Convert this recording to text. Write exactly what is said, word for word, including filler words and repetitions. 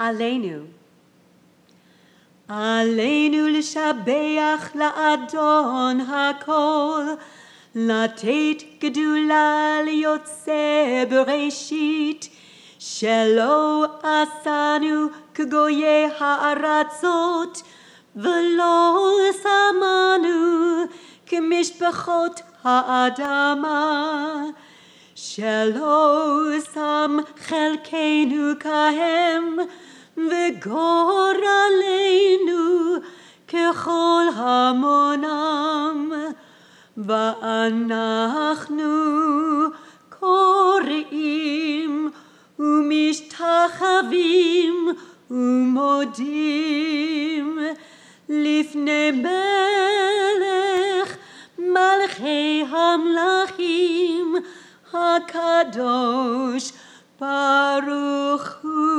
עלינו. עלינו לשבח לאדון הכל, לתת גדולה ליוצא בראשית, שלא עשנו כגויי הארצות, ולא שמנו כמשפחות האדמה, שלא שם חלקנו כהם, וגורלנו ככל המונם, ואנחנו קוראים ומשתחווים ומודים לפני מלך מלכי המלכים הקדוש ברוך הוא.